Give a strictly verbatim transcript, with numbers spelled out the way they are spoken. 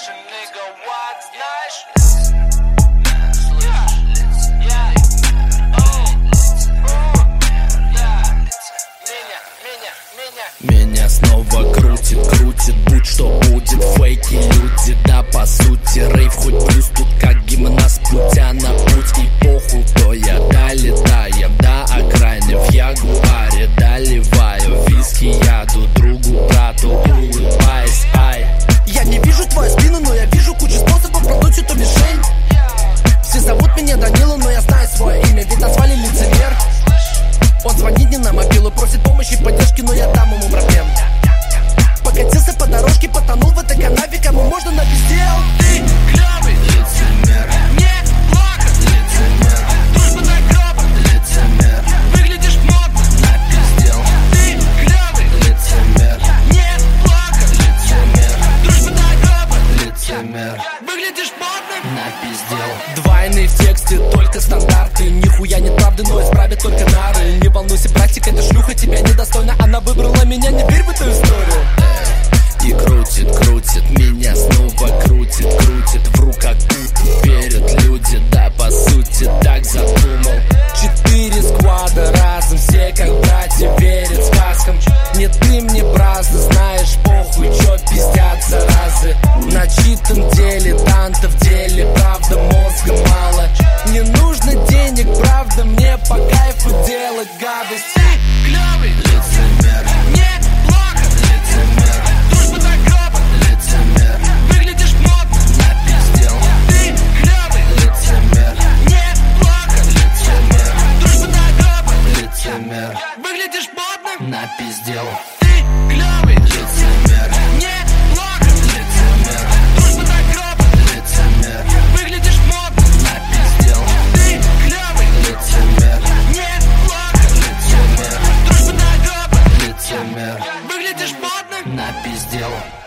Слушай, nigga, what, знаешь? Меня снова крутит, крутит, будь что будет. Фейки люди, да по сути. Рейв хоть плюс, тут как гимнаст, путя на путь. И похуй, кто я, долетаем до окраины в Ягуаре. Доливаю виски, яду другу, брату, улыбаясь, ай. Я не вижу твою спину, но я вижу кучу способов продуть эту мишень. Все зовут меня Данила, но я знаю свое имя, ведь назвали лицемер. Он звонит мне на мобилу, просит помощи, поддержки, но я дам ему проблем. Покатился по дорожке, потонул в этой канаве, кому можно напиздел. Ты клёвый лицемер, не плохо лицемер, дружба до гроба лицемер, выглядишь модно, напиздел. Ты клёвый лицемер, не плохо лицемер, дружба до гроба лицемер, выглядишь модно, напиздел. Двойные в тексте, только стандарты. Нихуя нет правды, но исправят только нары. Не волнуйся, практика, эта шлюха тебя недостойна. Она выбрала меня, не верь в эту историю. И крутит, крутит, меня снова крутит, крутит. В руках пуст, верят люди, да по сути так задумал. Четыре сквада разом, все как братья верят сказкам. Не ты мне праздно, знаешь, похуй, чё пиздят заразы. Начитан дилетанта в деле, правда мозга мало. Не нужно денег, правда, мне по кайфу делать гадость. ты клёвый лицемер, не плохо лицемер, дружба до гроба лицемер, выглядишь модно, напиздел. Ты клёвый лицемер, не плохо лицемер, дружба до гроба лицемер, выглядишь модно, Напиздел. ты клёвый лицемер, не плохо лицемер, дружба до гроба лицемер, выглядишь модно, Напиздел. ты клёвый лицемер, не плохо лицемер, дружба до гроба Лицемер. выглядишь модно. Напиздел.